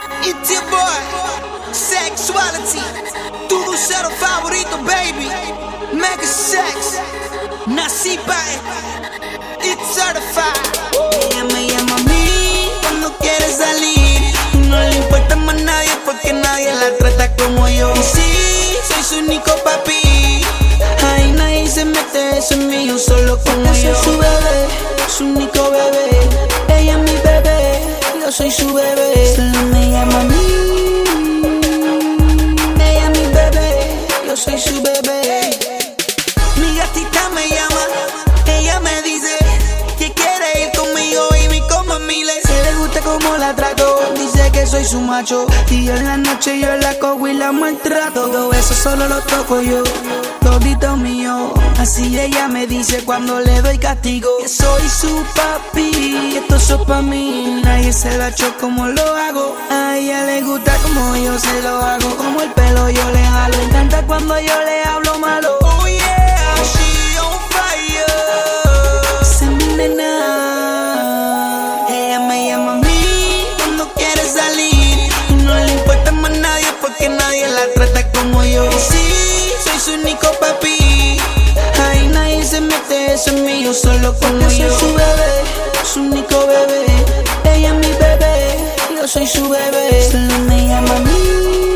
It's your boy, Sexuality, tu dulcero favorito, baby. Mega Sex, nací pa' It's certified. Ella me llama a mí cuando quiere salir y no le importa más nadie porque nadie la trata como yo. Y sí, soy su único papi. Ahí nadie se mete, eso es mío, solo como yo. Soy su bebé, su único bebé. Ella es mi bebé, yo soy su bebé. Solo me llama a mí. Ella es mi bebé, yo soy su bebé. Mi gatita me llama, ella me dice que quiere ir conmigo y me como a miles. Que le gusta como la trato, dice que soy su macho. Y en la noche yo la cojo y la maltrato. Todo eso solo lo toco yo, todito mío. Así ella me dice cuando le doy castigo, que soy su papi, esto es pa' mí. Nadie se la echó como lo hago. A ella le gusta como yo se lo hago. Como el pelo yo le jalo, le encanta cuando yo le hablo malo. Oh yeah, she on fire. Esa es mi nena. Ella me llama a mí cuando quiere salir y no le importa más nadie porque nadie la trata como yo. Y sí, soy su único papi. Ahí nadie se mete, eso es mío, solo como yo. Soy su bebé, su único bebé. Ella es mi bebé, yo soy su bebé. Solo me llama a mí.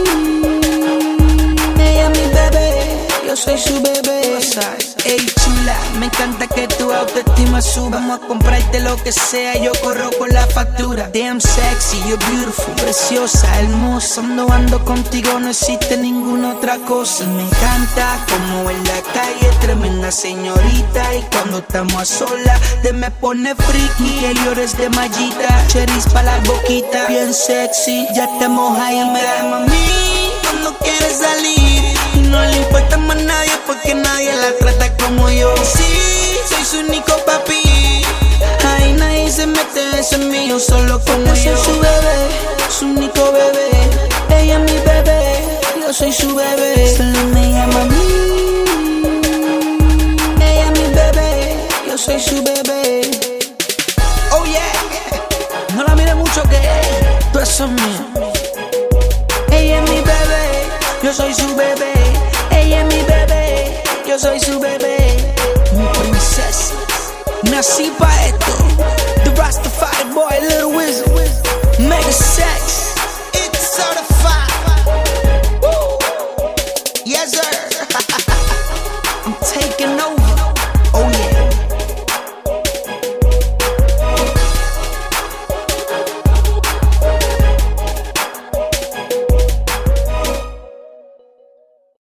Ella es mi bebé, yo soy su bebé. Ey chula, me encanta que tu autoestima suba. Vamos a comprarte lo que sea, yo corro con la factura. Damn sexy, you're beautiful, preciosa, hermosa. Ando contigo, no existe ninguna otra cosa. Me encanta como en la calle, tremenda señorita. Y cuando estamos a solas, te me pone friki. Que llores de mallita, cherries pa' la boquita. Bien sexy, ya te moja y me llama a mí cuando quieres salir y no le importa más nadie porque nadie la trata como yo. Sí, soy su único papi. Ahí nadie se mete, eso es mío, solo como yo. Soy su bebé, su único bebé. Ella es mi bebé, yo soy su bebé. Solo me llama a mí. Ella es mi bebé, yo soy su bebé. Oh yeah, no la mire mucho que tú eso es mío. Ella es mi bebé, yo soy su bebé. Ella es mi bebé, yo soy su bebé. Mi princesa, nací pa' esto. The Rasta